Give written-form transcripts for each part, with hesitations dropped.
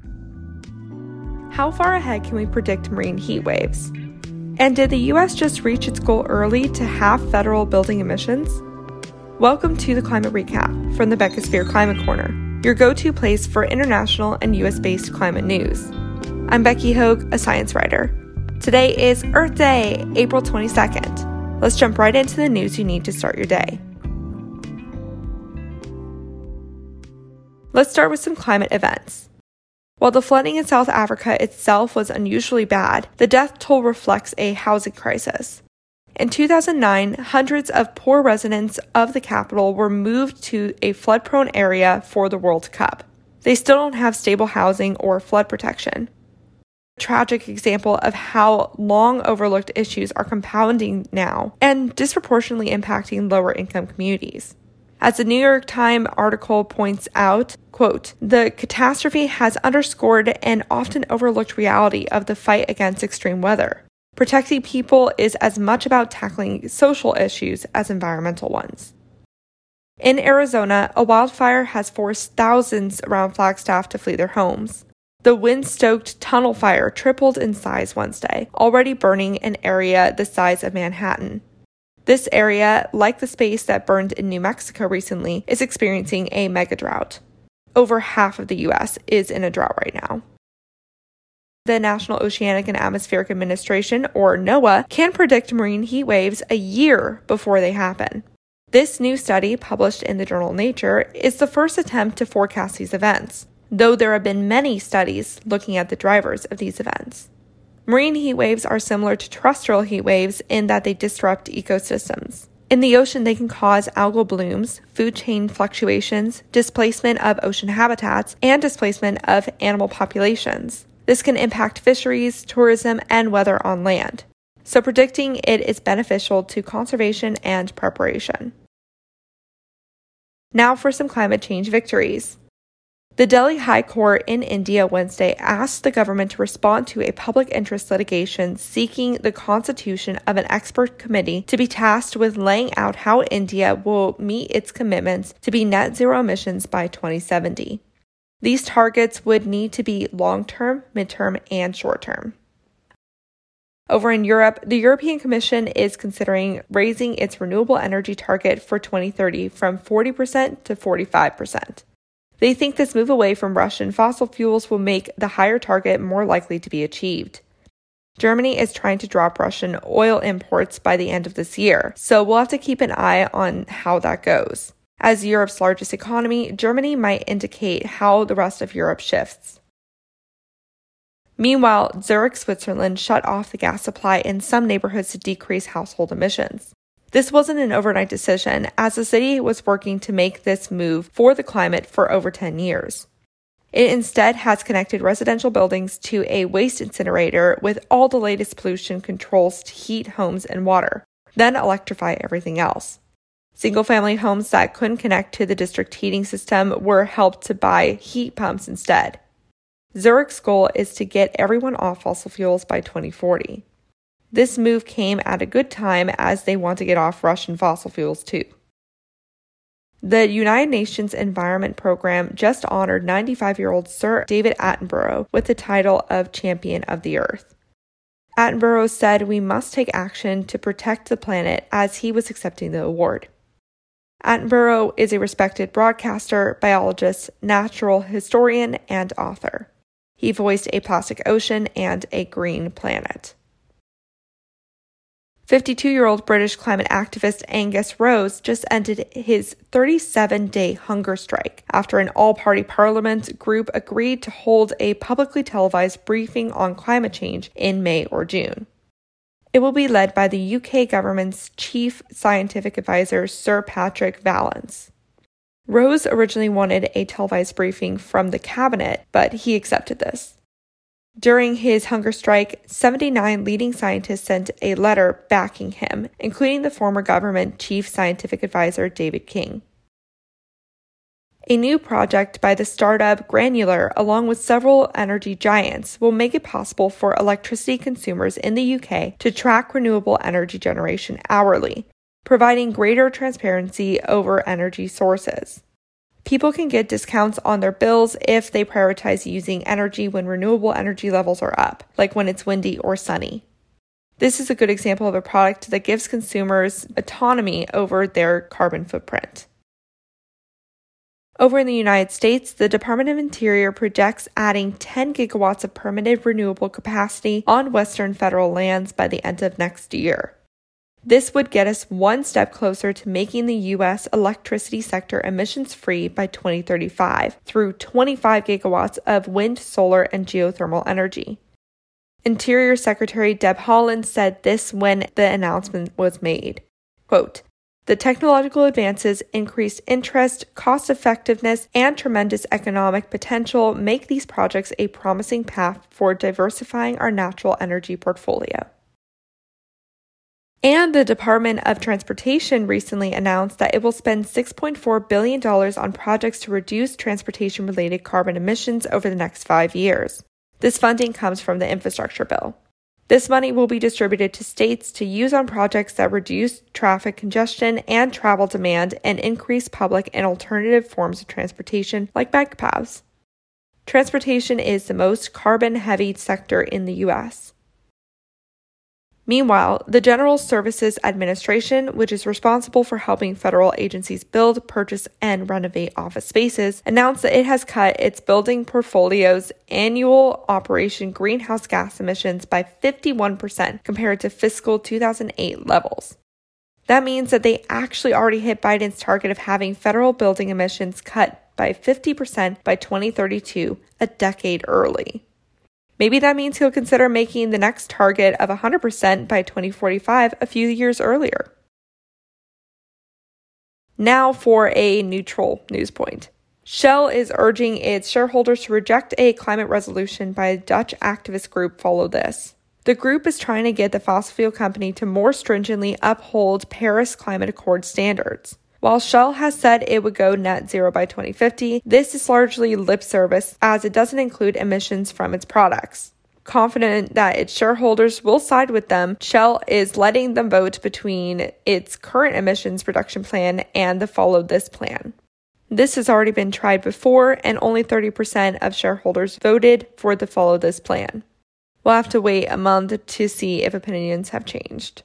How far ahead can we predict marine heat waves? And did the U.S. just reach its goal early to halve federal building emissions? Welcome to the Climate Recap from the Beckosphere Climate Corner, your go-to place for international and U.S.-based climate news. I'm Becky Hogue, a science writer. Today is Earth Day, April 22nd. Let's jump right into the news you need to start your day. Let's start with some climate events. While the flooding in South Africa itself was unusually bad, the death toll reflects a housing crisis. In 2009, hundreds of poor residents of the capital were moved to a flood-prone area for the World Cup. They still don't have stable housing or flood protection. A tragic example of how long overlooked issues are compounding now and disproportionately impacting lower-income communities. As the New York Times article points out, quote, "The catastrophe has underscored an often overlooked reality of the fight against extreme weather. Protecting people is as much about tackling social issues as environmental ones." In Arizona, a wildfire has forced thousands around Flagstaff to flee their homes. The wind-stoked tunnel fire tripled in size Wednesday, already burning an area the size of Manhattan. This area, like the space that burned in New Mexico recently, is experiencing a mega drought. Over half of the U.S. is in a drought right now. The National Oceanic and Atmospheric Administration, or NOAA, can predict marine heat waves a year before they happen. This new study, published in the journal Nature, is the first attempt to forecast these events, though there have been many studies looking at the drivers of these events. Marine heat waves are similar to terrestrial heat waves in that they disrupt ecosystems. In the ocean, they can cause algal blooms, food chain fluctuations, displacement of ocean habitats, and displacement of animal populations. This can impact fisheries, tourism, and weather on land. So predicting it is beneficial to conservation and preparation. Now for some climate change victories. The Delhi High Court in India Wednesday asked the government to respond to a public interest litigation seeking the constitution of an expert committee to be tasked with laying out how India will meet its commitments to be net zero emissions by 2070. These targets would need to be long-term, mid-term, and short-term. Over in Europe, the European Commission is considering raising its renewable energy target for 2030 from 40% to 45%. They think this move away from Russian fossil fuels will make the higher target more likely to be achieved. Germany is trying to drop Russian oil imports by the end of this year, so we'll have to keep an eye on how that goes. As Europe's largest economy, Germany might indicate how the rest of Europe shifts. Meanwhile, Zurich, Switzerland shut off the gas supply in some neighborhoods to decrease household emissions. This wasn't an overnight decision, as the city was working to make this move for the climate for over 10 years. It instead has connected residential buildings to a waste incinerator with all the latest pollution controls to heat homes and water, then electrify everything else. Single-family homes that couldn't connect to the district heating system were helped to buy heat pumps instead. Zurich's goal is to get everyone off fossil fuels by 2040. This move came at a good time as they want to get off Russian fossil fuels too. The United Nations Environment Program just honored 95-year-old Sir David Attenborough with the title of Champion of the Earth. Attenborough said we must take action to protect the planet as he was accepting the award. Attenborough is a respected broadcaster, biologist, natural historian, and author. He voiced A Plastic Ocean and A Green Planet. 52-year-old British climate activist Angus Rose just ended his 37-day hunger strike after an all-party parliament group agreed to hold a publicly televised briefing on climate change in May or June. It will be led by the UK government's chief scientific advisor, Sir Patrick Vallance. Rose originally wanted a televised briefing from the cabinet, but he accepted this. During his hunger strike, 79 leading scientists sent a letter backing him, including the former government chief scientific advisor David King. A new project by the startup Granular, along with several energy giants, will make it possible for electricity consumers in the UK to track renewable energy generation hourly, providing greater transparency over energy sources. People can get discounts on their bills if they prioritize using energy when renewable energy levels are up, like when it's windy or sunny. This is a good example of a product that gives consumers autonomy over their carbon footprint. Over in the United States, the Department of Interior projects adding 10 gigawatts of permitted renewable capacity on Western federal lands by the end of next year. This would get us one step closer to making the U.S. electricity sector emissions-free by 2035 through 25 gigawatts of wind, solar, and geothermal energy. Interior Secretary Deb Haaland said this when the announcement was made. Quote, "The technological advances, increased interest, cost-effectiveness, and tremendous economic potential make these projects a promising path for diversifying our natural energy portfolio." And the Department of Transportation recently announced that it will spend $6.4 billion on projects to reduce transportation-related carbon emissions over the next 5 years. This funding comes from the infrastructure bill. This money will be distributed to states to use on projects that reduce traffic congestion and travel demand and increase public and alternative forms of transportation like bike paths. Transportation is the most carbon-heavy sector in the U.S. Meanwhile, the General Services Administration, which is responsible for helping federal agencies build, purchase, and renovate office spaces, announced that it has cut its building portfolio's annual operation greenhouse gas emissions by 51% compared to fiscal 2008 levels. That means that they actually already hit Biden's target of having federal building emissions cut by 50% by 2032, a decade early. Maybe that means he'll consider making the next target of 100% by 2045 a few years earlier. Now for a neutral news point. Shell is urging its shareholders to reject a climate resolution by a Dutch activist group Follow This. The group is trying to get the fossil fuel company to more stringently uphold Paris Climate Accord standards. While Shell has said it would go net zero by 2050, this is largely lip service as it doesn't include emissions from its products. Confident that its shareholders will side with them, Shell is letting them vote between its current emissions reduction plan and the Follow This plan. This has already been tried before, and only 30% of shareholders voted for the Follow This plan. We'll have to wait a month to see if opinions have changed.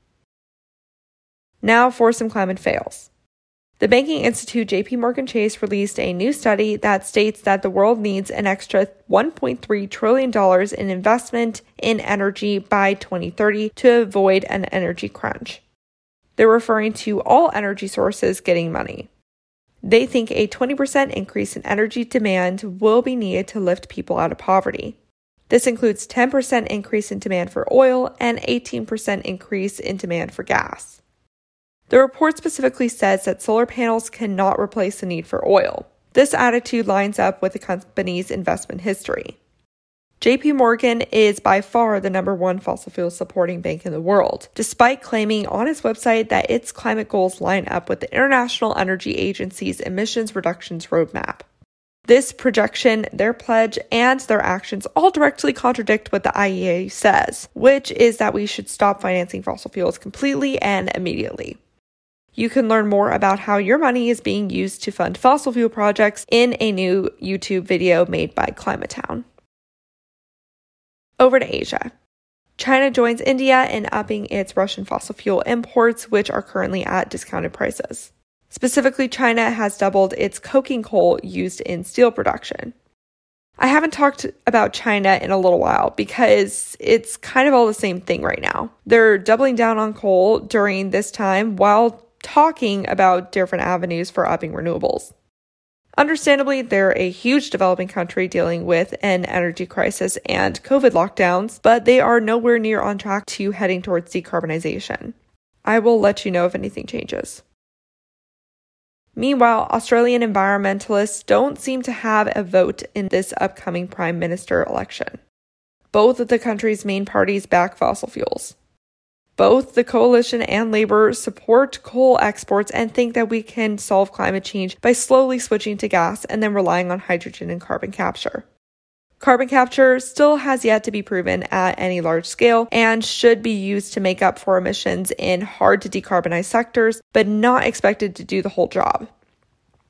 Now for some climate fails. The banking institute JPMorgan Chase released a new study that states that the world needs an extra $1.3 trillion in investment in energy by 2030 to avoid an energy crunch. They're referring to all energy sources getting money. They think a 20% increase in energy demand will be needed to lift people out of poverty. This includes 10% increase in demand for oil and 18% increase in demand for gas. The report specifically says that solar panels cannot replace the need for oil. This attitude lines up with the company's investment history. JP Morgan is by far the number one fossil fuel supporting bank in the world, despite claiming on its website that its climate goals line up with the International Energy Agency's emissions reductions roadmap. This projection, their pledge, and their actions all directly contradict what the IEA says, which is that we should stop financing fossil fuels completely and immediately. You can learn more about how your money is being used to fund fossil fuel projects in a new YouTube video made by Climatown. Over to Asia. China joins India in upping its Russian fossil fuel imports, which are currently at discounted prices. Specifically, China has doubled its coking coal used in steel production. I haven't talked about China in a little while because it's kind of all the same thing right now. They're doubling down on coal during this time while talking about different avenues for upping renewables. Understandably, they're a huge developing country dealing with an energy crisis and COVID lockdowns, but they are nowhere near on track to heading towards decarbonization. I will let you know if anything changes. Meanwhile, Australian environmentalists don't seem to have a vote in this upcoming Prime Minister election. Both of the country's main parties back fossil fuels. Both the Coalition and Labour support coal exports and think that we can solve climate change by slowly switching to gas and then relying on hydrogen and carbon capture. Carbon capture still has yet to be proven at any large scale and should be used to make up for emissions in hard to decarbonize sectors, but not expected to do the whole job.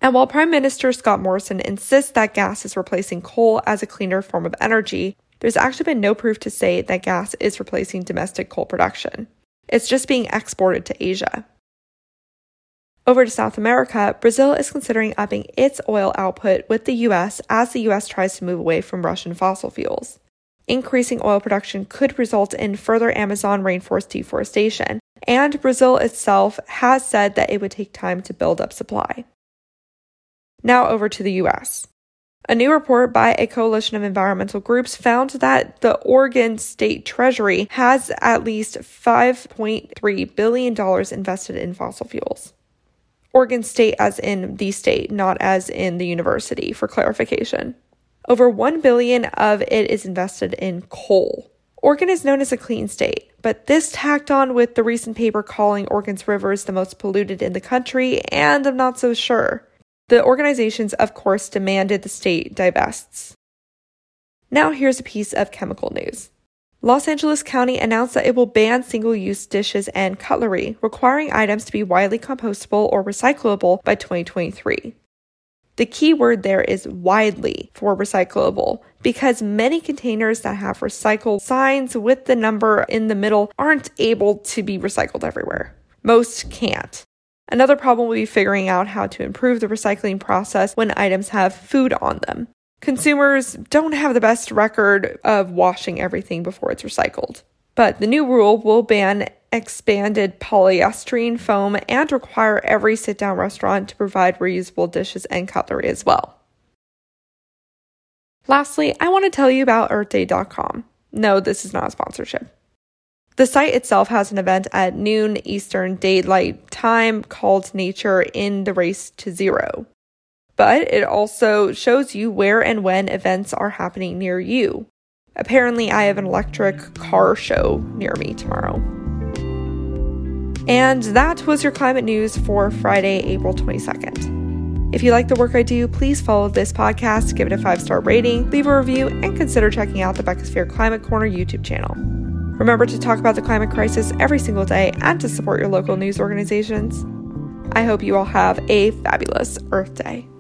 And while Prime Minister Scott Morrison insists that gas is replacing coal as a cleaner form of energy, there's actually been no proof to say that gas is replacing domestic coal production. It's just being exported to Asia. Over to South America, Brazil is considering upping its oil output with the US as the US tries to move away from Russian fossil fuels. Increasing oil production could result in further Amazon rainforest deforestation, and Brazil itself has said that it would take time to build up supply. Now over to the US. A new report by a coalition of environmental groups found that the Oregon State Treasury has at least $5.3 billion invested in fossil fuels. Oregon State as in the state, not as in the university, for clarification. Over $1 billion of it is invested in coal. Oregon is known as a clean state, but this tacked on with the recent paper calling Oregon's rivers the most polluted in the country, and I'm not so sure. The organizations, of course, demanded the state divests. Now here's a piece of chemical news. Los Angeles County announced that it will ban single-use dishes and cutlery, requiring items to be widely compostable or recyclable by 2023. The key word there is widely for recyclable, because many containers that have recycled signs with the number in the middle aren't able to be recycled everywhere. Most can't. Another problem will be figuring out how to improve the recycling process when items have food on them. Consumers don't have the best record of washing everything before it's recycled. But the new rule will ban expanded polystyrene foam and require every sit-down restaurant to provide reusable dishes and cutlery as well. Lastly, I want to tell you about EarthDay.com. No, this is not a sponsorship. The site itself has an event at noon Eastern Daylight Time called Nature in the Race to Zero. But it also shows you where and when events are happening near you. Apparently, I have an electric car show near me tomorrow. And that was your climate news for Friday, April 22nd. If you like the work I do, please follow this podcast, give it a 5-star rating, leave a review, and consider checking out the Beccasphere Climate Corner YouTube channel. Remember to talk about the climate crisis every single day and to support your local news organizations. I hope you all have a fabulous Earth Day.